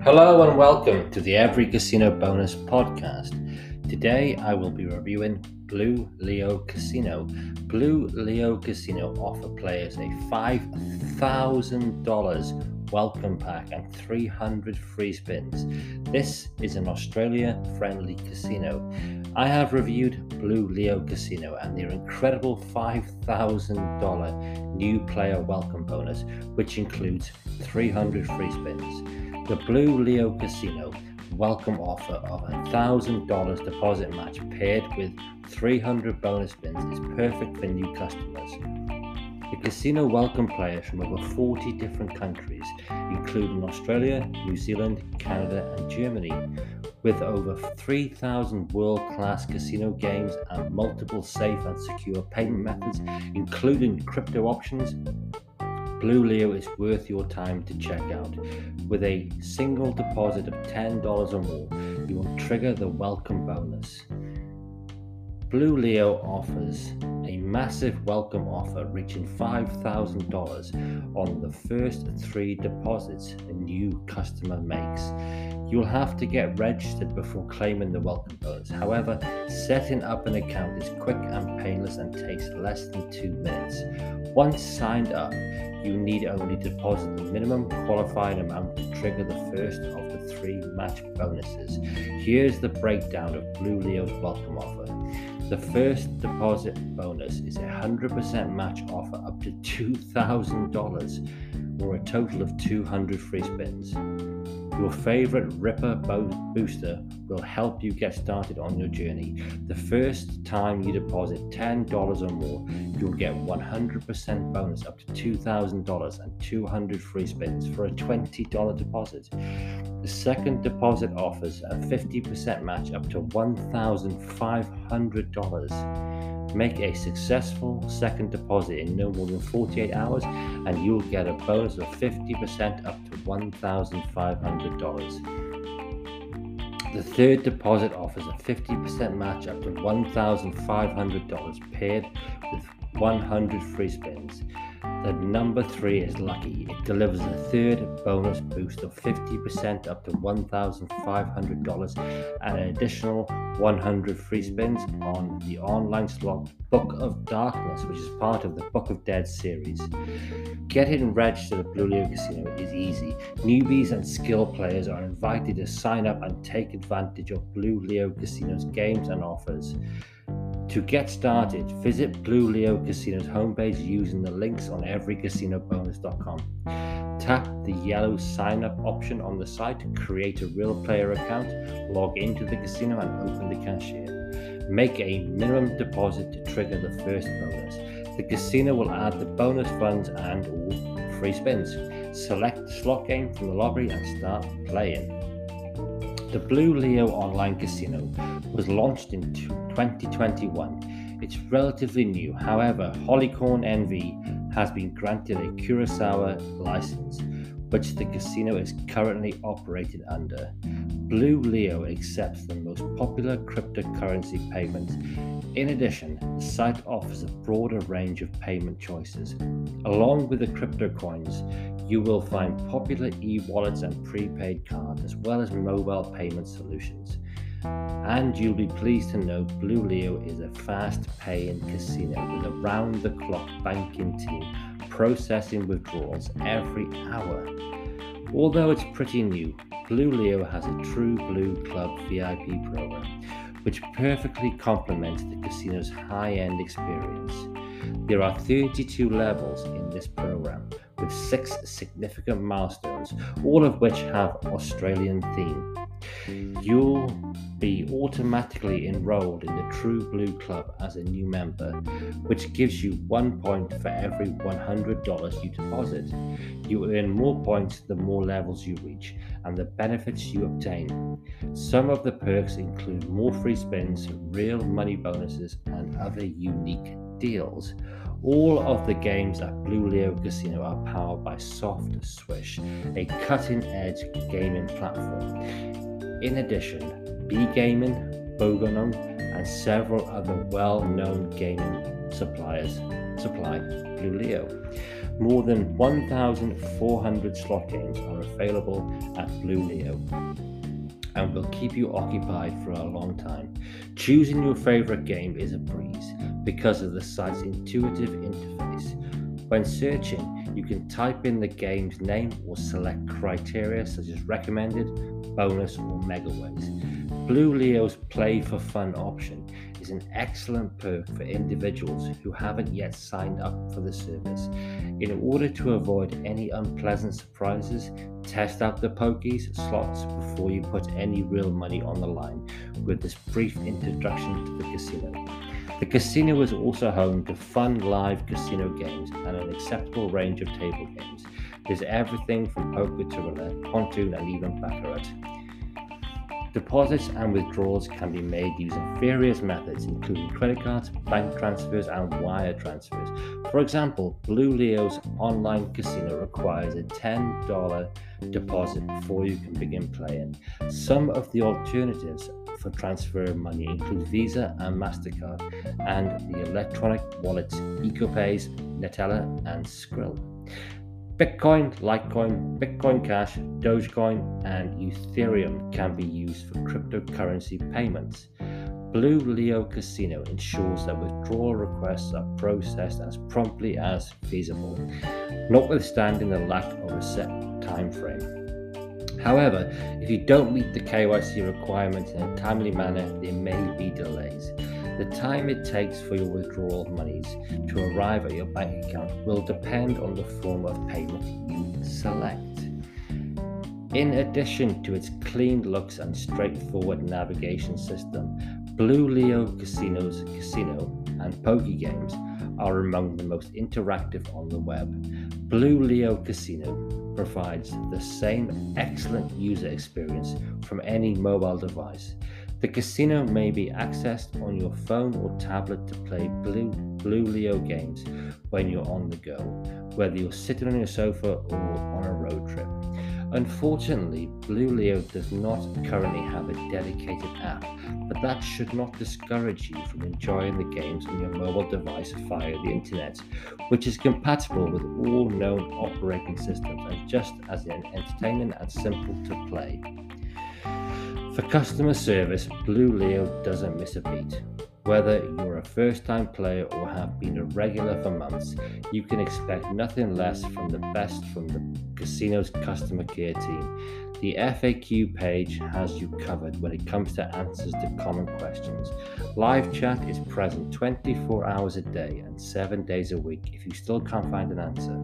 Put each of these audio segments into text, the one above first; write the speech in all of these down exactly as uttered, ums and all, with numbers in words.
Hello and welcome to the Every Casino Bonus podcast. Today I will be reviewing Blue Leo Casino. Blue Leo Casino offer players a five thousand dollars welcome pack and three hundred free spins. This is an Australia-friendly casino. I have reviewed Blue Leo Casino and their incredible five thousand dollars new player welcome bonus, which includes three hundred free spins. The Blue Leo Casino welcome offer of a one thousand dollars deposit match paired with three hundred bonus spins is perfect for new customers. The casino welcome players from over forty different countries, including Australia, New Zealand, Canada and Germany. With over three thousand world-class casino games and multiple safe and secure payment methods, including crypto options, Blue Leo is worth your time to check out. With a single deposit of ten dollars or more, you will trigger the welcome bonus. Blue Leo offers a massive welcome offer reaching five thousand dollars on the first three deposits a new customer makes. You'll have to get registered before claiming the welcome bonus. However, setting up an account is quick and painless and takes less than two minutes. Once signed up, you need only deposit the minimum qualifying amount to trigger the first of the three match bonuses. Here's the breakdown of Blue Leo's welcome offer. The first deposit bonus is a one hundred percent match offer up to two thousand dollars or a total of two hundred free spins. Your favorite Ripper bo- booster will help you get started on your journey. The first time you deposit ten dollars or more, you'll get one hundred percent bonus up to two thousand dollars and two hundred free spins for a twenty dollars deposit. The second deposit offers a fifty percent match up to one thousand five hundred dollars. Make a successful second deposit in no more than forty-eight hours and you'll get a bonus of fifty percent up to one thousand five hundred dollars. The third deposit offers a fifty percent match up to one thousand five hundred dollars paired with one hundred free spins. The number three is lucky. It delivers a third bonus boost of fifty percent up to one thousand five hundred dollars and an additional one hundred free spins on the online slot Book of Darkness, which is part of the Book of Dead series. Getting registered at Blue Leo Casino is easy. Newbies and skill players are invited to sign up and take advantage of Blue Leo Casino's games and offers. To get started, visit Blue Leo Casino's homepage using the links on every casino bonus dot com. Tap the yellow sign up option on the site to create a real player account, log into the casino and open the cashier. Make a minimum deposit to trigger the first bonus. The casino will add the bonus funds and all free spins. Select the slot game from the lobby and start playing. The Blue Leo Online Casino was launched in twenty twenty-one. It's relatively new. However, Holycorn N V has been granted a Curaçao license, which the casino is currently operated under. Blue Leo accepts the most popular cryptocurrency payments. In addition, the site offers a broader range of payment choices. Along with the crypto coins, you will find popular e-wallets and prepaid cards, as well as mobile payment solutions. And you'll be pleased to know Blue Leo is a fast-paying casino with a round-the-clock banking team processing withdrawals every hour. Although it's pretty new, Blue Leo has a True Blue Club V I P program, which perfectly complements the casino's high-end experience. There are thirty-two levels in this program, with six significant milestones, all of which have Australian theme. You'll be automatically enrolled in the True Blue Club as a new member, which gives you one point for every one hundred dollars you deposit. You earn more points the more levels you reach and the benefits you obtain. Some of the perks include more free spins, real money bonuses, and other unique deals. All of the games at Blue Leo Casino are powered by Soft Swish, a cutting-edge gaming platform. In addition, B-Gaming, Bogonong, and several other well-known gaming suppliers supply Blue Leo. More than one thousand four hundred slot games are available at Blue Leo and will keep you occupied for a long time. Choosing your favorite game is a breeze because of the site's intuitive interface. When searching, you can type in the game's name or select criteria such as recommended, bonus, or megaways. Blue Leo's Play for Fun option is an excellent perk for individuals who haven't yet signed up for the service. In order to avoid any unpleasant surprises, test out the pokies slots before you put any real money on the line with this brief introduction to the casino. The casino is also home to fun live casino games and an acceptable range of table games. There's everything from poker to roulette, pontoon, and even baccarat. Deposits and withdrawals can be made using various methods, including credit cards, bank transfers, and wire transfers. For example, Blue Leo's online casino requires a ten dollars deposit before you can begin playing. Some of the alternatives for transfer money include Visa and MasterCard, and the electronic wallets EcoPays, Neteller, and Skrill. Bitcoin, Litecoin, Bitcoin Cash, Dogecoin, and Ethereum can be used for cryptocurrency payments. Blue Leo Casino ensures that withdrawal requests are processed as promptly as feasible, notwithstanding the lack of a set time frame. However, if you don't meet the K Y C requirements in a timely manner, there may be delays. The time it takes for your withdrawal monies to arrive at your bank account will depend on the form of payment you select. In addition to its clean looks and straightforward navigation system, Blue Leo Casino's casino and poker games are among the most interactive on the web. Blue Leo Casino provides the same excellent user experience from any mobile device. The casino may be accessed on your phone or tablet to play Blue, Blue Leo games when you're on the go, whether you're sitting on your sofa or on a road trip. Unfortunately, Blue Leo does not currently have a dedicated app, but that should not discourage you from enjoying the games on your mobile device via the internet, which is compatible with all known operating systems and just as entertaining and simple to play. For customer service, Blue Leo doesn't miss a beat. Whether you're a first-time player or have been a regular for months, you can expect nothing less from the best from the casino's customer care team. The F A Q page has you covered when it comes to answers to common questions. Live chat is present twenty-four hours a day and seven days a week if you still can't find an answer.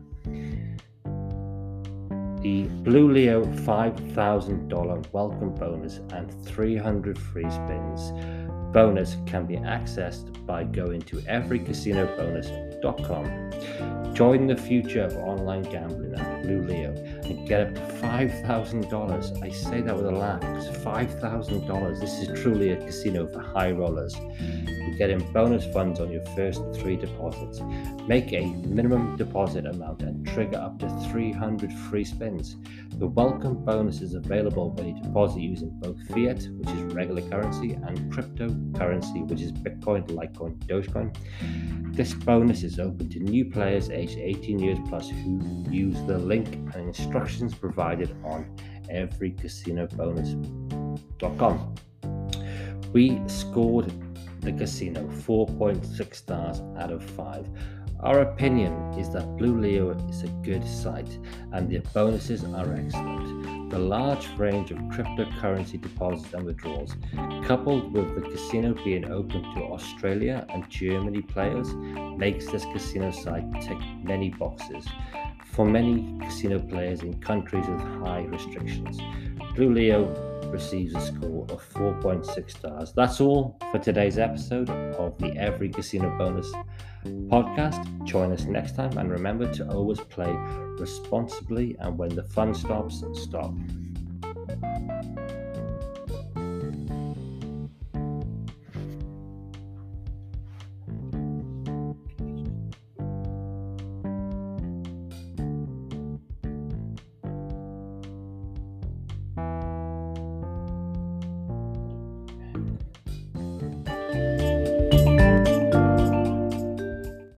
The Blue Leo five thousand dollars welcome bonus and three hundred free spins bonus can be accessed by going to every casino bonus dot com. Join the future of online gambling at Blue Leo and get up to five thousand dollars. I say that with a laugh because five thousand dollars, this is truly a casino for high rollers. You get in bonus funds on your first three deposits. Make a minimum deposit amount and trigger up to three hundred free spins. The welcome bonus is available when you deposit using both fiat, which is regular currency, and cryptocurrency, which is Bitcoin, Litecoin, Dogecoin. This bonus is open to new players aged eighteen years plus who use the link and instructions provided on every casino bonus dot com. We scored the casino four point six stars out of five. Our opinion is that Blue Leo is a good site and the bonuses are excellent. The large range of cryptocurrency deposits and withdrawals, coupled with the casino being open to Australia and Germany players, makes this casino site tick many boxes for many casino players in countries with high restrictions. Blue Leo receives a score of four point six stars. That's all for today's episode of the Every Casino Bonus podcast. Join us next time and remember to always play responsibly, and when the fun stops, stop.